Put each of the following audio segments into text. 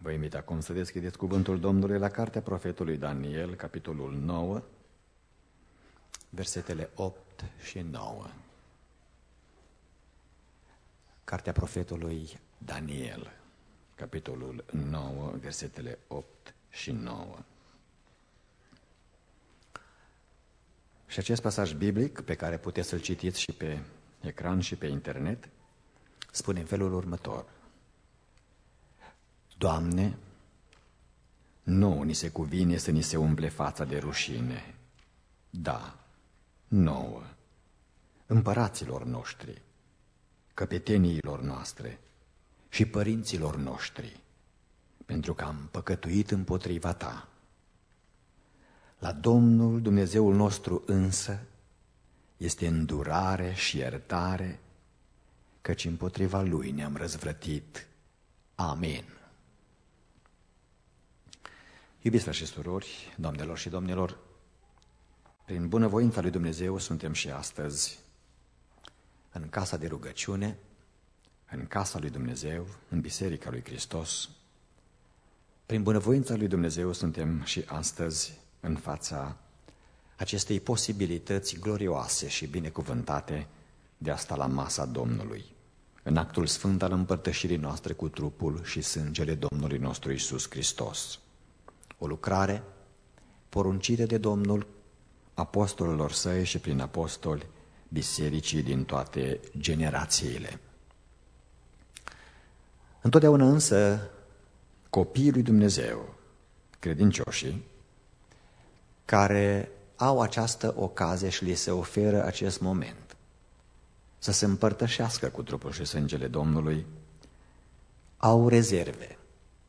Vă invit acum să deschideți cuvântul Domnului la cartea profetului Daniel, capitolul 9, versetele 8 și 9. Cartea profetului Daniel, capitolul 9, versetele 8 și 9. Și acest pasaj biblic, pe care puteți să-l citiți și pe ecran și pe internet, spune în felul următor: Doamne, nouă ni se cuvine să ni se umple fața de rușine. Da, nouă, împăraților noștri, căpeteniilor noastre și părinților noștri, pentru că am păcătuit împotriva Ta. La Domnul Dumnezeul nostru însă este îndurare și iertare, căci împotriva Lui ne-am răzvrătit. Amin. Iubiți frați și surori, doamnelor și domnilor, prin bunăvoința lui Dumnezeu suntem și astăzi în casa de rugăciune, în casa lui Dumnezeu, în Biserica lui Hristos. Prin bunăvoința lui Dumnezeu suntem și astăzi în fața acestei posibilități glorioase și binecuvântate de a sta la masa Domnului, în actul sfânt al împărtășirii noastre cu trupul și sângele Domnului nostru Iisus Hristos. O lucrare poruncită de Domnul apostolilor săi și prin apostoli bisericii din toate generațiile. Întotdeauna însă copiii lui Dumnezeu, credincioșii, care au această ocazie și li se oferă acest moment să se împărtășească cu trupul și sângele Domnului, au rezerve.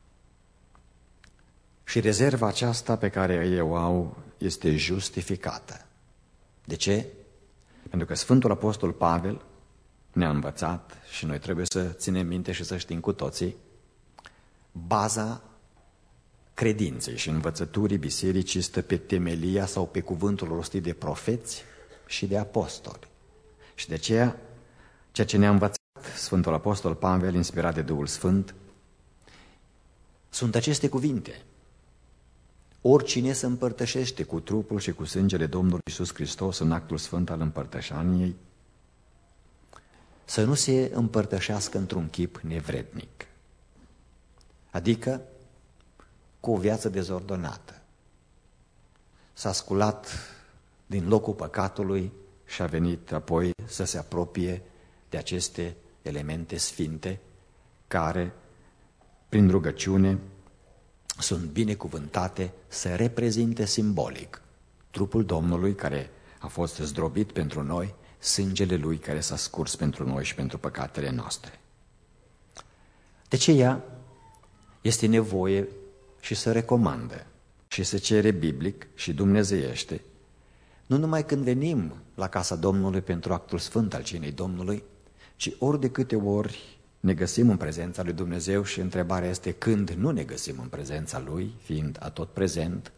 Și rezerva aceasta pe care ei o au este justificată. De ce? Pentru că Sfântul Apostol Pavel ne-a învățat și noi trebuie să ținem minte și să știm cu toții baza credinței și învățăturii bisericii stă pe temelia sau pe cuvântul rostit de profeți și de apostoli. Și de aceea, ceea ce ne-a învățat Sfântul Apostol Pavel, inspirat de Duhul Sfânt, sunt aceste cuvinte: oricine se împărtășește cu trupul și cu sângele Domnului Iisus Hristos în actul sfânt al împărtășaniei, să nu se împărtășească într-un chip nevrednic, adică cu o viață dezordonată. S-a sculat din locul păcatului și a venit apoi să se apropie de aceste elemente sfinte care, prin rugăciune, sunt binecuvântate să reprezinte simbolic trupul Domnului care a fost zdrobit pentru noi, sângele Lui care s-a scurs pentru noi și pentru păcatele noastre. De aceea este nevoie și să recomandă și să cere biblic și dumnezeiește, nu numai când venim la casa Domnului pentru actul sfânt al cinei Domnului, ci ori de câte ori ne găsim în prezența lui Dumnezeu și întrebarea este când nu ne găsim în prezența Lui, fiind atot prezent,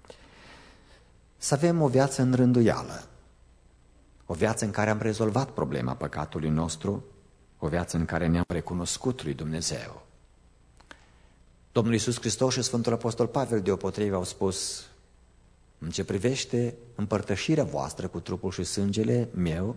să avem o viață în rânduială, o viață în care am rezolvat problema păcatului nostru, o viață în care ne-am recunoscut lui Dumnezeu. Domnul Iisus Hristos și Sfântul Apostol Pavel deopotrivă au spus: în ce privește împărtășirea voastră cu trupul și sângele meu,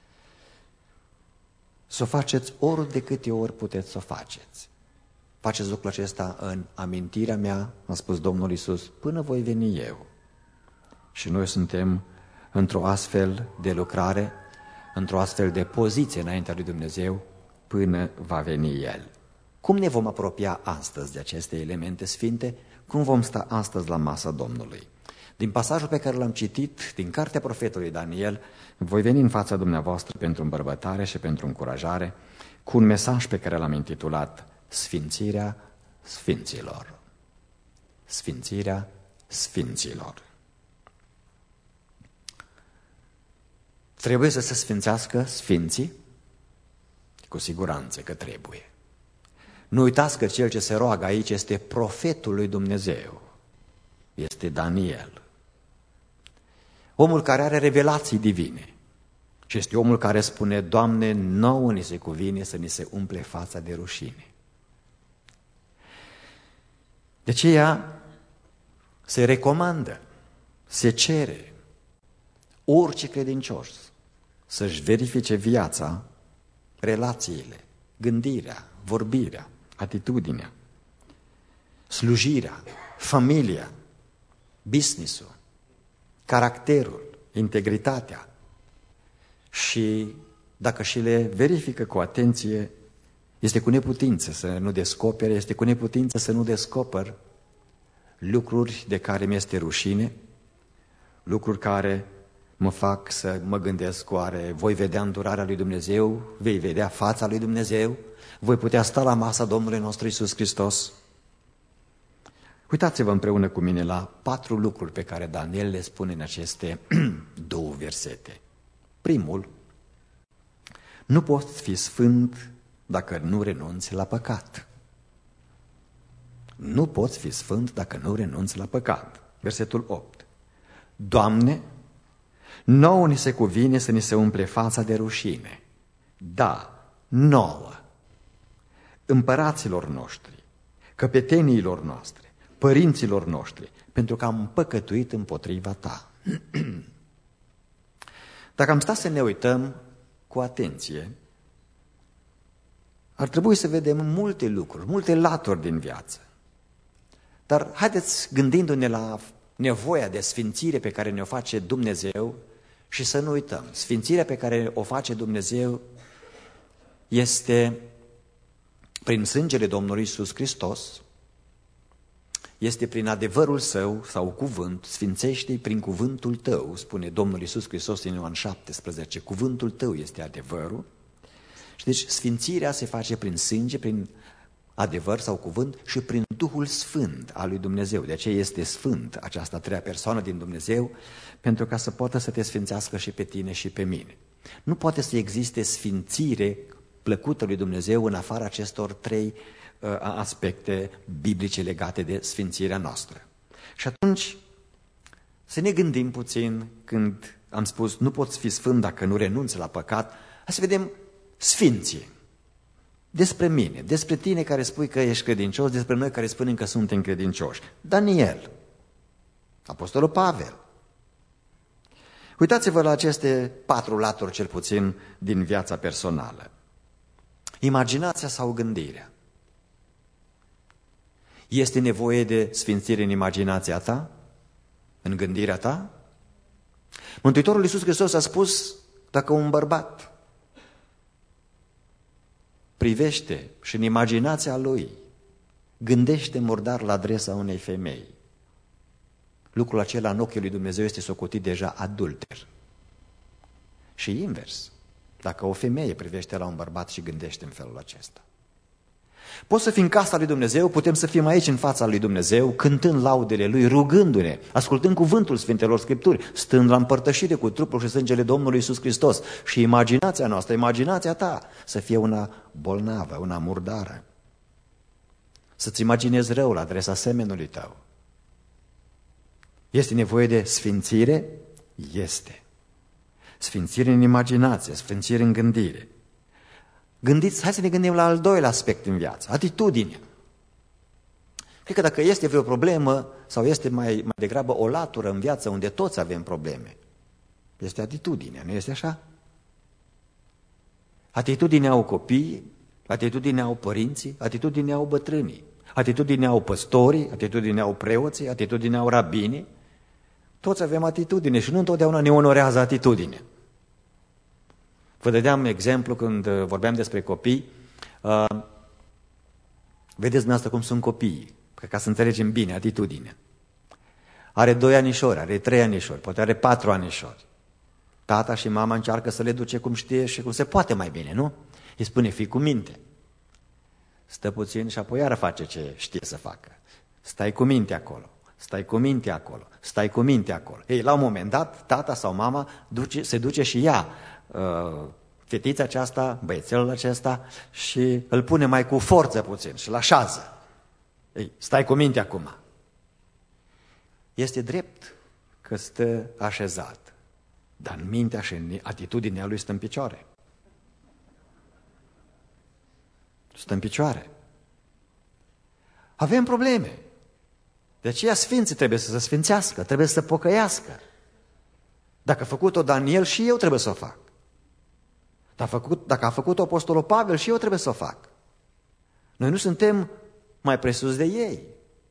să o faceți ori de câte ori puteți să o faceți. Faceți lucrul acesta în amintirea mea, a spus Domnul Iisus, până voi veni eu. Și noi suntem într-o astfel de lucrare, într-o astfel de poziție înaintea lui Dumnezeu, până va veni El. Cum ne vom apropia astăzi de aceste elemente sfinte? Cum vom sta astăzi la masa Domnului? Din pasajul pe care l-am citit, din cartea profetului Daniel, voi veni în fața dumneavoastră pentru îmbărbătare și pentru încurajare, cu un mesaj pe care l-am intitulat Sfințirea Sfinților. Sfințirea Sfinților. Trebuie să se sfințească sfinții? Cu siguranță că trebuie. Nu uitați că cel ce se roagă aici este profetul lui Dumnezeu. Este Daniel. Omul care are revelații divine. Și este omul care spune: Doamne, nouă ni se cuvine să ni se umple fața de rușine. De aceea se recomandă, se cere orice credincios să-și verifice viața, relațiile, gândirea, vorbirea, atitudinea, slujirea, familia, business-ul, caracterul, integritatea și dacă și le verifică cu atenție, este cu neputință să nu descopere, este cu neputință să nu descoper lucruri de care mi-este rușine, lucruri care mă fac să mă gândesc, oare voi vedea îndurarea lui Dumnezeu, vei vedea fața lui Dumnezeu, voi putea sta la masa Domnului nostru Iisus Hristos? Uitați-vă împreună cu mine la 4 lucruri pe care Daniel le spune în aceste 2 versete. Primul, nu poți fi sfânt dacă nu renunți la păcat. Nu poți fi sfânt dacă nu renunți la păcat. Versetul 8. Doamne, nouă ni se cuvine să ni se umple fața de rușine. Da, nouă, împăraților noștri, căpeteniilor noastre, părinților noștri, pentru că am păcătuit împotriva ta. Dacă am stat să ne uităm cu atenție, ar trebui să vedem multe lucruri, multe laturi din viață. Dar haideți, gândindu-ne la nevoia de sfințire pe care ne-o face Dumnezeu, și să nu uităm, sfințirea pe care o face Dumnezeu este prin sângele Domnului Iisus Hristos, este prin adevărul Său sau cuvânt, sfințește-i prin cuvântul Tău, spune Domnul Iisus Hristos în Ioan 17, cuvântul Tău este adevărul. Și deci sfințirea se face prin sânge, prin adevăr sau cuvânt și prin Duhul Sfânt al lui Dumnezeu. De aceea este sfânt această a treia persoană din Dumnezeu, pentru ca să poată să te sfințească și pe tine și pe mine. Nu poate să existe sfințire plăcută lui Dumnezeu în afara acestor 3 aspecte biblice legate de sfințirea noastră. Și atunci să ne gândim puțin când am spus nu poți fi sfânt dacă nu renunți la păcat, hai să vedem sfinții. Despre mine, despre tine care spui că ești credincios, despre noi care spunem că suntem credincioși. Daniel, Apostolul Pavel. Uitați-vă la aceste 4 laturi cel puțin din viața personală. Imaginația sau gândirea. Este nevoie de sfințire în imaginația ta? În gândirea ta? Mântuitorul Iisus Hristos a spus, dacă un bărbat privește și în imaginația lui gândește murdar la adresa unei femei, lucrul acela în ochii lui Dumnezeu este socotit deja adulter. Și invers, dacă o femeie privește la un bărbat și gândește în felul acesta. Poți să fii în casa lui Dumnezeu, putem să fim aici în fața lui Dumnezeu, cântând laudele Lui, rugându-ne, ascultând cuvântul Sfintelor Scripturi, stând la împărtășire cu trupul și sângele Domnului Iisus Hristos. Și imaginația noastră, imaginația ta, să fie una bolnavă, una murdară. Să-ți imaginezi rău la adresa semenului tău. Este nevoie de sfințire? Este. Sfințire în imaginație, sfințire în gândire. Gândiți, hai să ne gândim la al doilea aspect în viață, atitudinea. Cred că dacă este vreo problemă sau este mai degrabă o latură în viață unde toți avem probleme, este atitudinea, nu este așa? Atitudinea au copiii, atitudinea au părinții, atitudinea au bătrânii, atitudinea au păstorii, atitudinea au preoții, atitudinea au rabinii. Toți avem atitudine și nu întotdeauna ne onorează atitudinea. Vă dădeam exemplu când vorbeam despre copii. Vedeți dumneavoastră cum sunt copiii, ca să înțelegem bine atitudinea. Are 2 anișori, are 3 anișori, poate are 4 anișori. Tata și mama încearcă să le duce cum știe și cum se poate mai bine, nu? Îi spune, fii cu minte. Stă puțin și apoi iară face ce știe să facă. Stai cu minte acolo, stai cu minte acolo, stai cu minte acolo. Ei, la un moment dat, tata sau mama se duce și ia fetița aceasta, băiețelul acesta și îl pune mai cu forță puțin și îl așează. Ei, stai cu minte acum. Este drept că stă așezat, dar în mintea și în atitudinea lui stă în picioare. Stă în picioare. Avem probleme. De aceea sfinții trebuie să se sfințească, trebuie să se pocăiască. Dacă a făcut-o Daniel, și eu trebuie să o fac. Dacă a făcut-o Apostolul Pavel, și eu trebuie să o fac. Noi nu suntem mai presus de ei.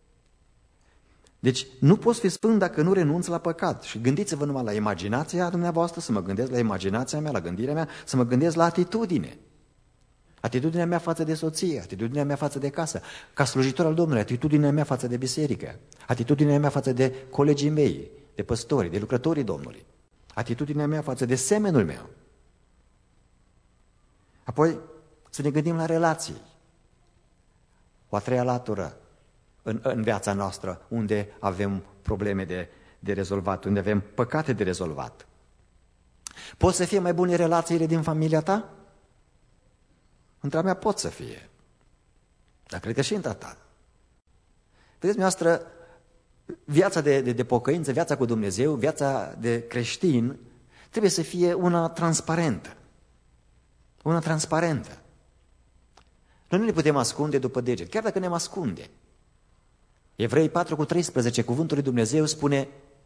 Deci nu poți fi sfânt dacă nu renunți la păcat. Și gândiți-vă numai la imaginația dumneavoastră, să mă gândesc la imaginația mea, la gândirea mea, să mă gândesc la atitudine. Atitudinea mea față de soție, atitudinea mea față de casă, ca slujitor al Domnului, atitudinea mea față de biserică, atitudinea mea față de colegii mei, de păstori, de lucrătorii Domnului, atitudinea mea față de semenul meu. Apoi să ne gândim la relații. O a treia latură în viața noastră, unde avem probleme de rezolvat, unde avem păcate de rezolvat. Pot să fie mai bune relațiile din familia ta? Într-a mea pot să fie. Dar cred că și într-a ta. Vedeți, noastră, viața de pocăință, viața cu Dumnezeu, viața de creștin, trebuie să fie una transparentă. Una transparentă. Noi nu ne putem ascunde după deget, chiar dacă ne ascunde. Evrei 4:13, cuvântul lui Dumnezeu spune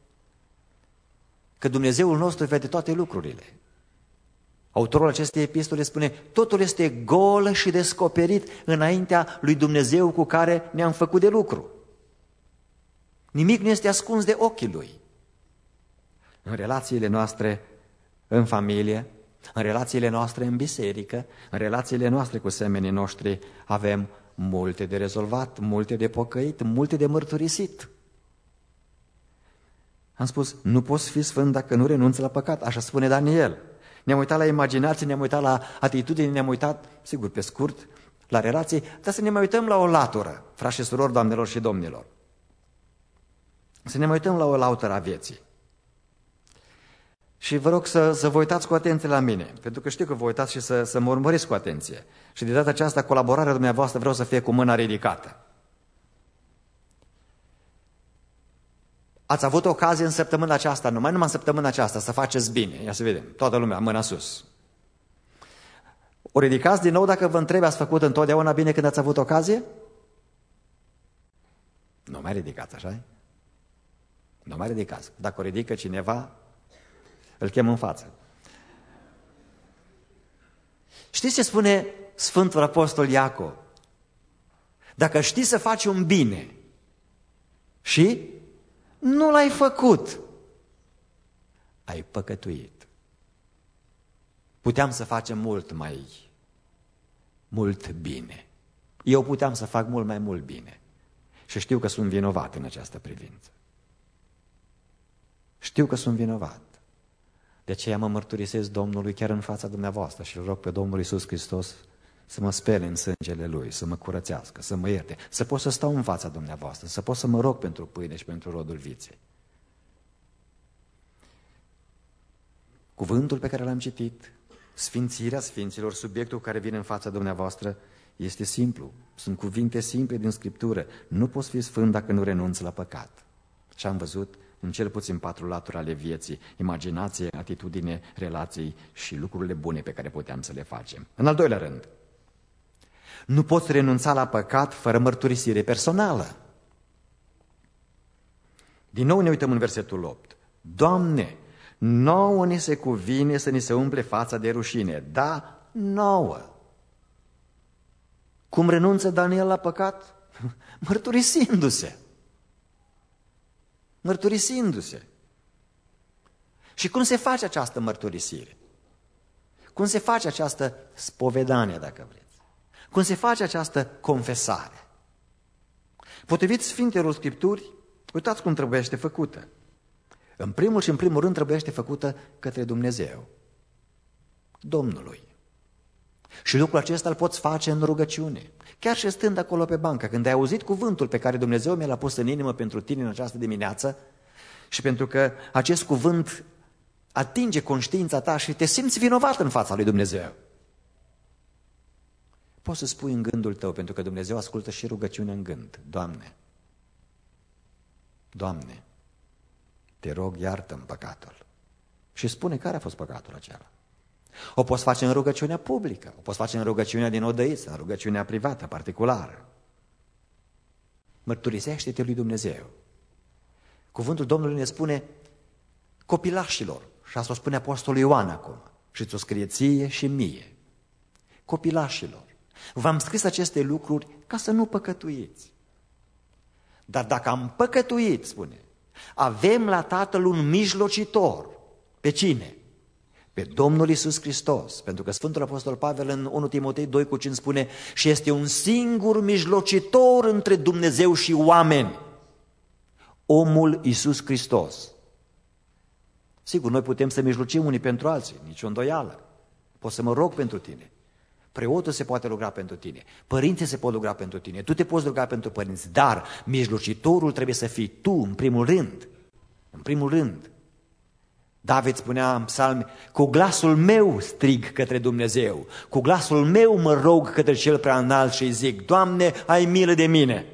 că Dumnezeul nostru vede toate lucrurile. Autorul acestei epistole spune, totul este gol și descoperit înaintea lui Dumnezeu cu care ne-am făcut de lucru. Nimic nu este ascuns de ochii lui. În relațiile noastre în familie, în relațiile noastre în biserică, în relațiile noastre cu semenii noștri, avem multe de rezolvat, multe de pocăit, multe de mărturisit. Am spus, nu poți fi sfânt dacă nu renunți la păcat, așa spune Daniel. Ne-am uitat la imaginație, ne-am uitat la atitudine, ne-am uitat, sigur, pe scurt, la relații, dar să ne mai uităm la o latură, frați și surori, doamnelor și domnilor. Să ne mai uităm la o latură a vieții. Și vă rog să vă uitați cu atenție la mine, pentru că știu că vă uitați și să mă urmăriți cu atenție. Și de data aceasta, colaborarea dumneavoastră vreau să fie cu mâna ridicată. Ați avut ocazie în săptămâna aceasta, numai în săptămâna aceasta, să faceți bine. Ia să vedem, toată lumea, mâna sus. O ridicați din nou dacă vă întreb, ați făcut întotdeauna bine când ați avut ocazie? Nu mai ridicați, așa? Nu mai ridicați. Dacă o ridică cineva, îl chem în față. Știți ce spune Sfântul Apostol Iacov? Dacă știi să faci un bine și nu l-ai făcut, ai păcătuit. Puteam să facem mult bine. Eu puteam să fac mult mai mult bine. Și știu că sunt vinovat în această privință. Știu că sunt vinovat. De aceea mă mărturisesc Domnului chiar în fața dumneavoastră și îl rog pe Domnul Iisus Hristos să mă spele în sângele Lui, să mă curățească, să mă ierte, să pot să stau în fața dumneavoastră, să pot să mă rog pentru pâine și pentru rodul vieții. Cuvântul pe care l-am citit, sfințirea sfinților, subiectul care vine în fața dumneavoastră, este simplu. Sunt cuvinte simple din Scriptură. Nu poți fi sfânt dacă nu renunți la păcat. Și am văzut în cel puțin 4 laturi ale vieții, imaginație, atitudine, relații și lucrurile bune pe care puteam să le facem. În al doilea rând, nu poți renunța la păcat fără mărturisire personală. Din nou ne uităm în versetul 8. Doamne, nouă ni se cuvine să ni se umple fața de rușine. Da, nouă. Cum renunță Daniel la păcat? Mărturisindu-se. Mărturisindu-se. Și cum se face această mărturisire? Cum se face această spovedanie, dacă vreți? Cum se face această confesare? Potrivit Sfintelor Scripturi, uitați cum trebuiește făcută. În primul rând trebuiește făcută către Dumnezeu, Domnului. Și lucrul acesta îl poți face în rugăciune. Chiar și stând acolo pe bancă, când ai auzit cuvântul pe care Dumnezeu mi l-a pus în inimă pentru tine în această dimineață și pentru că acest cuvânt atinge conștiința ta și te simți vinovat în fața lui Dumnezeu, poți să spui în gândul tău, pentru că Dumnezeu ascultă și rugăciunea în gând. Doamne, Doamne, te rog, iartă-mi păcatul. Și spune care a fost păcatul acela. O poți face în rugăciunea publică, o poți face în rugăciunea din odăiță, în rugăciunea privată, particulară. Mărturisește-te lui Dumnezeu. Cuvântul Domnului ne spune copilașilor, și asta o spune Apostolul Ioan acum, și ți-o scrie ție și mie. Copilașilor, v-am scris aceste lucruri ca să nu păcătuiți. Dar dacă am păcătuit, spune, avem la Tatăl un mijlocitor. Pe cine? Pe Domnul Iisus Hristos. Pentru că Sfântul Apostol Pavel în 1 Timotei 2,5 spune și este un singur mijlocitor între Dumnezeu și oameni. Omul Iisus Hristos. Sigur, noi putem să mijlocim unii pentru alții, nicio îndoială. Pot să mă rog pentru tine. Preotul se poate ruga pentru tine, părinții se pot ruga pentru tine, tu te poți ruga pentru părinți, dar mijlocitorul trebuie să fii tu, în primul rând. În primul rând. David spunea în psalmi, cu glasul meu strig către Dumnezeu, cu glasul meu mă rog către cel prea înalt și îi zic, Doamne, ai milă de mine.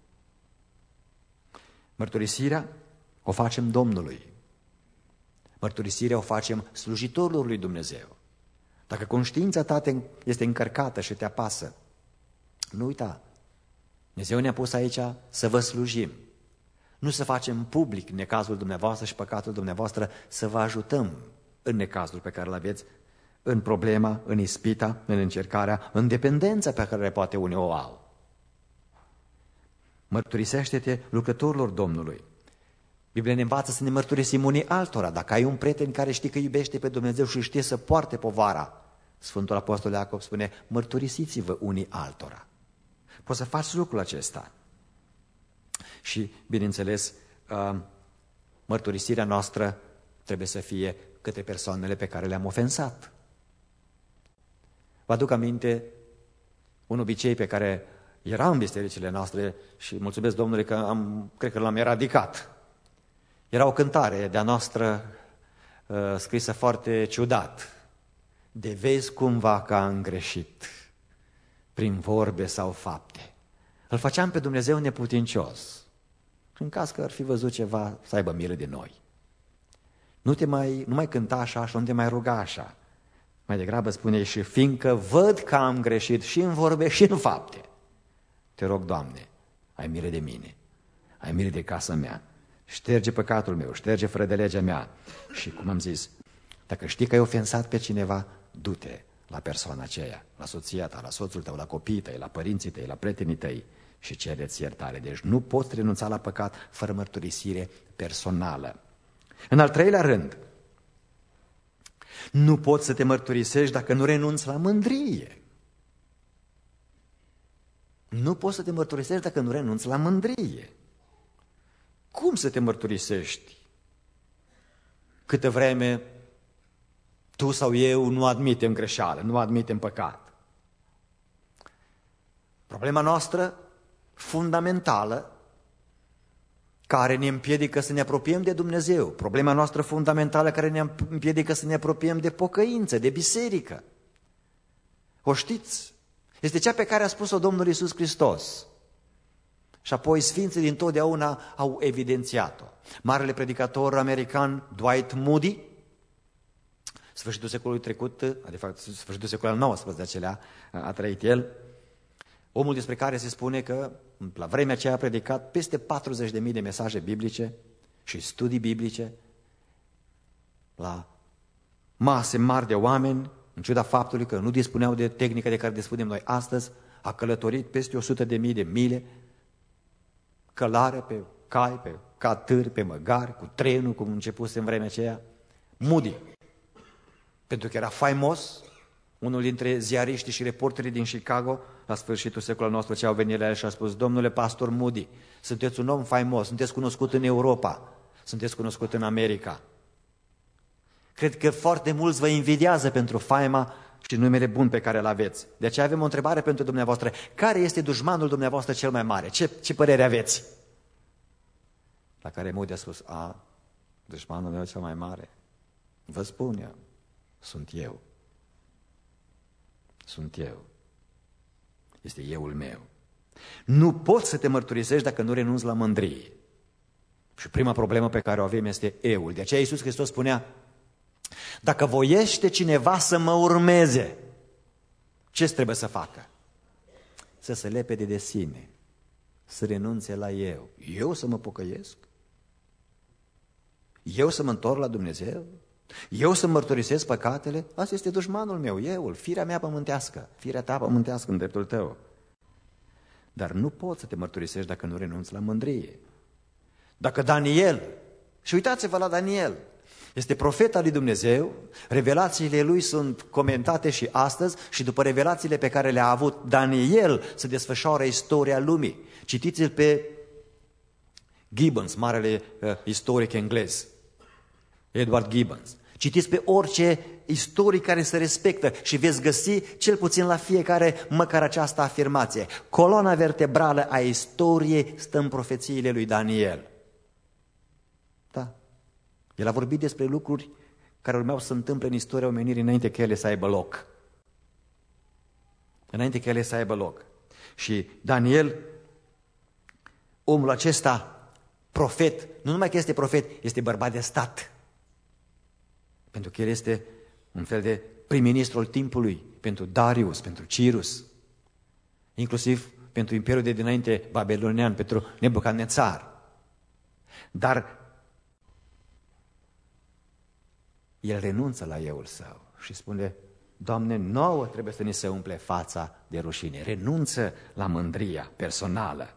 Mărturisirea o facem Domnului. Mărturisirea o facem slujitorilor lui Dumnezeu. Dacă conștiința ta este încărcată și te apasă, nu uita, Dumnezeu ne-a pus aici să vă slujim. Nu să facem public necazul dumneavoastră și păcatul dumneavoastră, să vă ajutăm în necazul pe care îl aveți, în problema, în ispita, în încercarea, în dependența pe care poate unii o au. Mărturisește-te lucrătorilor Domnului. Biblia ne învață să ne mărturisim unii altora. Dacă ai un prieten care știi că iubește pe Dumnezeu și știe să poarte povara, Sfântul Apostol Iacob spune, mărturisiți-vă unii altora. Poți să faci lucrul acesta. Și, bineînțeles, mărturisirea noastră trebuie să fie către persoanele pe care le-am ofensat. Vă aduc aminte un obicei pe care era în bisericile noastre și mulțumesc Domnului că cred că l-am eradicat. Era o cântare de-a noastră scrisă foarte ciudat. De vezi cumva că am greșit, prin vorbe sau fapte. Îl făceam pe Dumnezeu neputincios. În caz că ar fi văzut ceva, să aibă milă de noi. Nu mai cânta așa și nu te mai ruga așa. Mai degrabă spune și fiindcă văd că am greșit și în vorbe și în fapte. Te rog, Doamne, ai milă de mine, ai milă de casa mea. Șterge păcatul meu, șterge fără de legea mea. Și cum am zis, dacă știi că ai ofensat pe cineva, du-te la persoana aceea, la soția ta, la soțul tău, la copiii tăi, la părinții tăi, la prietenii tăi și cereți iertare. Deci nu poți renunța la păcat fără mărturisire personală. În al treilea rând, nu poți să te mărturisești dacă nu renunți la mândrie. Nu poți să te mărturisești dacă nu renunți la mândrie. Cum să te mărturisești câtă vreme tu sau eu nu admitem greșeală, nu admitem păcat? Problema noastră fundamentală care ne împiedică să ne apropiem de Dumnezeu, problema noastră fundamentală care ne împiedică să ne apropiem de pocăință, de biserică, o știți? Este cea pe care a spus-o Domnul Iisus Hristos. Și apoi sfinții dintotdeauna au evidențiat-o. Marele predicator american Dwight Moody, sfârșitul secolului trecut, adică sfârșitul secolului al XIX-lea a trăit el, omul despre care se spune că la vremea aceea a predicat peste 40.000 de mesaje biblice și studii biblice la mase mari de oameni, în ciuda faptului că nu dispuneau de tehnică de care dispunem noi astăzi, a călătorit peste 100.000 de mile, călare pe cai, pe catâri, pe măgari, cu trenul, cum începuse în vremea aceea. Moody, pentru că era faimos, unul dintre ziariștii și reporterii din Chicago, la sfârșitul secolului nostru, ce au venit la el și a spus, domnule pastor Moody, sunteți un om faimos, sunteți cunoscut în Europa, sunteți cunoscut în America. Cred că foarte mulți vă invidiază pentru faima și numele bun pe care îl aveți. De aceea avem o întrebare pentru dumneavoastră. Care este dușmanul dumneavoastră cel mai mare? Ce părere aveți? La care Moody a spus, dușmanul meu cel mai mare, vă spun eu, sunt eu. Sunt eu. Este euul meu. Nu poți să te mărturisești dacă nu renunți la mândrie. Și prima problemă pe care o avem este euul. De aceea Iisus Hristos spunea, dacă voiește cineva să mă urmeze, ce trebuie să facă? Să se lepede de sine, să renunțe la eu. Eu să mă pocăiesc? Eu să mă întorc la Dumnezeu? Eu să mărturisesc păcatele? Asta este dușmanul meu, euul, firea mea pământească, firea ta pământească în dreptul tău. Dar nu poți să te mărturisești dacă nu renunți la mândrie. Dacă Daniel, și uitați-vă la Daniel, este profet al lui Dumnezeu, revelațiile lui sunt comentate și astăzi și după revelațiile pe care le-a avut Daniel se desfășoară istoria lumii. Citiți-l pe Gibbons, marele istoric englez, Edward Gibbons. Citiți pe orice istoric care se respectă și veți găsi cel puțin la fiecare măcar această afirmație. Coloana vertebrală a istoriei stă în profețiile lui Daniel. Da. El a vorbit despre lucruri care urmeau să se întâmple în istoria omenirii înainte că ele să aibă loc. Înainte că ele să aibă loc. Și Daniel, omul acesta, profet, nu numai că este profet, este bărbat de stat. Pentru că el este un fel de prim-ministru al timpului, pentru Darius, pentru Cirus, inclusiv pentru imperiul de dinainte babilonian, pentru Nebucadnețar. Dar el renunță la euul său și spune: Doamne, nouă trebuie să ni se umple fața de rușine. Renunță la mândria personală.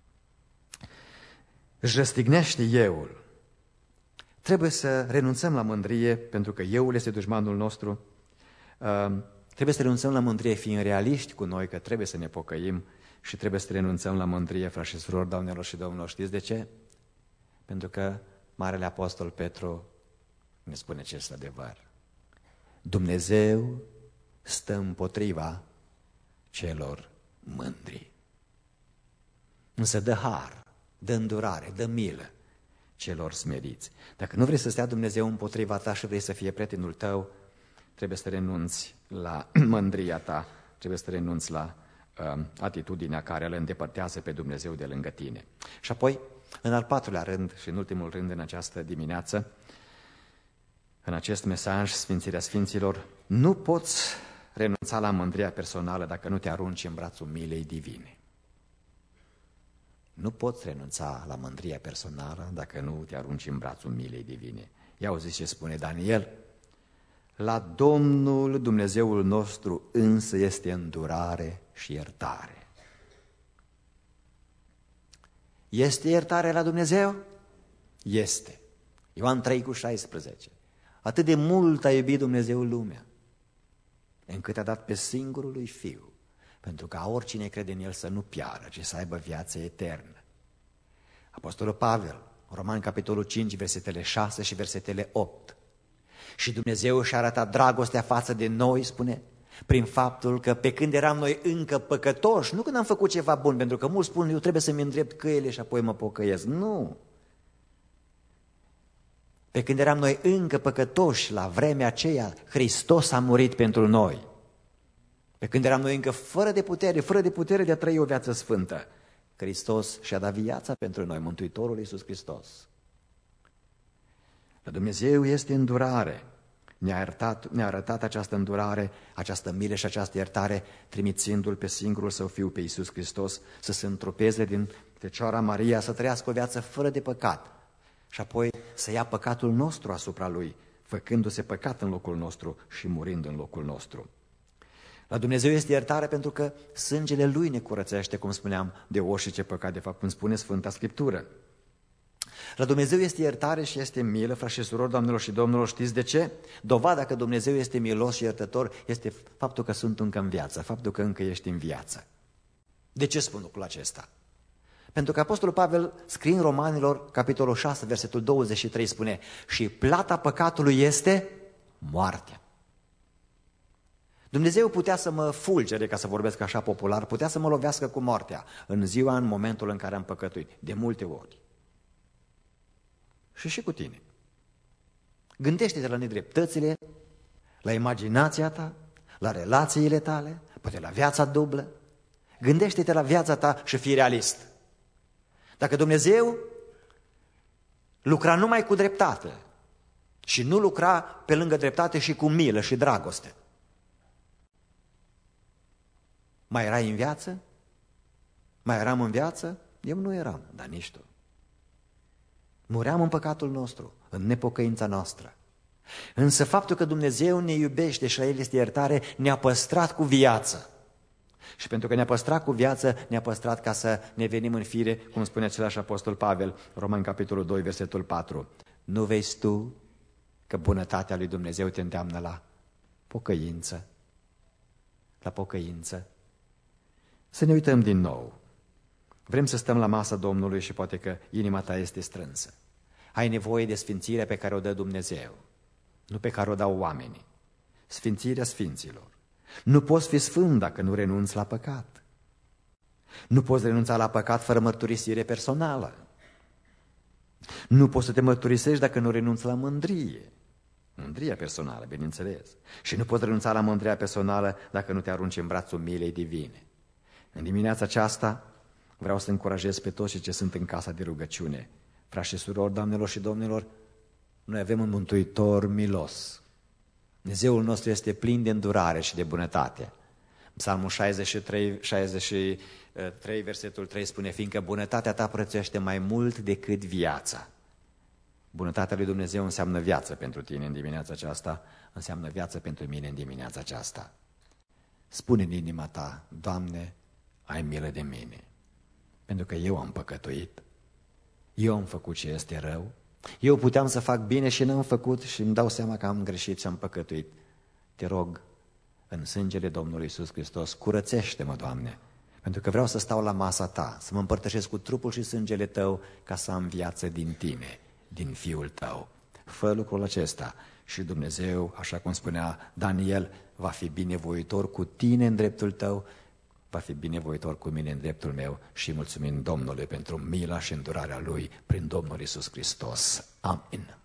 Își răstignește euul. Trebuie să renunțăm la mândrie, pentru că euul este dușmanul nostru. Trebuie să renunțăm la mândrie fiind realiști cu noi, că trebuie să ne pocăim și trebuie să renunțăm la mândrie, frați și surori, doamnelor și domnilor. Știți de ce? Pentru că Marele Apostol Petru ne spune acest adevăr. Dumnezeu stă împotriva celor mândri. Însă dă har, dă îndurare, dă milă celor smeriți. Dacă nu vrei să stea Dumnezeu împotriva ta și vrei să fie prietenul tău, trebuie să renunți la mândria ta, trebuie să renunți la atitudinea care îl îndepărtează pe Dumnezeu de lângă tine. Și apoi, în al patrulea rând și în ultimul rând în această dimineață, în acest mesaj, Sfințirea Sfinților, nu poți renunța la mândria personală dacă nu te arunci în brațul milei divine. Nu poți renunța la mândria personală dacă nu te arunci în brațul milei divine. Ia auziți ce spune Daniel? La Domnul Dumnezeul nostru însă este îndurare și iertare. Este iertare la Dumnezeu? Este. Ioan 3,16. Atât de mult a iubit Dumnezeu lumea, încât a dat pe singurul lui Fiu, pentru ca oricine crede în El să nu piară, ci să aibă viață eternă. Apostolul Pavel, Romani capitolul 5, versetele 6 și versetele 8. Și Dumnezeu și-a arătat dragostea față de noi, spune, prin faptul că pe când eram noi încă păcătoși, nu când am făcut ceva bun, pentru că mulți spun, eu trebuie să-mi îndrept căile și apoi mă pocăiesc. Nu! Pe când eram noi încă păcătoși, la vremea aceea, Hristos a murit pentru noi. Pe când eram noi încă fără de putere de a trăi o viață sfântă, Hristos și-a dat viața pentru noi, Mântuitorul Iisus Hristos. La Dumnezeu este îndurare. Ne-a arătat această îndurare, această milă și această iertare, trimițându-L pe singurul Său Fiu, pe Iisus Hristos, să se întropeze din Fecioara Maria, să trăiască o viață fără de păcat și apoi să ia păcatul nostru asupra Lui, făcându-se păcat în locul nostru și murind în locul nostru. La Dumnezeu este iertare pentru că sângele Lui ne curățește, cum spuneam, de orice păcat, de fapt, cum spune Sfânta Scriptură. La Dumnezeu este iertare și este milă, frați și surori, doamnelor și domnilor, știți de ce? Dovada că Dumnezeu este milos și iertător este faptul că sunt încă în viață, faptul că încă ești în viață. De ce spun lucrul acesta? Pentru că Apostolul Pavel scrie în Romanilor, capitolul 6, versetul 23, spune: și plata păcatului este moartea. Dumnezeu putea să mă fulgere, ca să vorbesc așa popular, putea să mă lovească cu moartea în momentul în care am păcătuit, de multe ori. Și cu tine. Gândește-te la nedreptățile, la imaginația ta, la relațiile tale, poate la viața dublă. Gândește-te la viața ta și fii realist. Dacă Dumnezeu lucra numai cu dreptate și nu lucra pe lângă dreptate și cu milă și dragoste, mai erai în viață? Mai eram în viață? Eu nu eram, dar nici tu. Muream în păcatul nostru, în nepocăința noastră. Însă faptul că Dumnezeu ne iubește și la El este iertare, ne-a păstrat cu viață. Și pentru că ne-a păstrat cu viață, ne-a păstrat ca să ne venim în fire, cum spune același apostol Pavel, Romani capitolul 2, versetul 4. Nu vezi tu că bunătatea lui Dumnezeu te îndeamnă la pocăință? La pocăință? Să ne uităm din nou. Vrem să stăm la masa Domnului și poate că inima ta este strânsă. Ai nevoie de sfințirea pe care o dă Dumnezeu, nu pe care o dau oamenii. Sfințirea sfinților. Nu poți fi sfânt dacă nu renunți la păcat. Nu poți renunța la păcat fără mărturisire personală. Nu poți să te mărturisești dacă nu renunți la mândrie. Mândria personală, bineînțeles. Și nu poți renunța la mândria personală dacă nu te arunci în brațul milei divine. În dimineața aceasta vreau să încurajez pe toți cei ce sunt în casa de rugăciune. Frați și surori, doamnelor și domnilor, noi avem un Mântuitor milos. Dumnezeul nostru este plin de îndurare și de bunătate. Psalmul 63, versetul 3 spune, fiindcă bunătatea ta prețuiește mai mult decât viața. Bunătatea lui Dumnezeu înseamnă viață pentru tine în dimineața aceasta, înseamnă viață pentru mine în dimineața aceasta. Spune în inima ta, Doamne, ai milă de mine, pentru că eu am păcătuit, eu am făcut ce este rău, eu puteam să fac bine și n-am făcut și îmi dau seama că am greșit și am păcătuit. Te rog, în sângele Domnului Iisus Hristos, curățește-mă, Doamne, pentru că vreau să stau la masa ta, să mă împărtășesc cu trupul și sângele tău ca să am viață din tine, din Fiul tău. Fă lucrul acesta și Dumnezeu, așa cum spunea Daniel, va fi binevoitor cu tine în dreptul tău, va fi binevoitor cu mine în dreptul meu și mulțumim Domnului pentru mila și îndurarea Lui prin Domnul Iisus Hristos. Amin.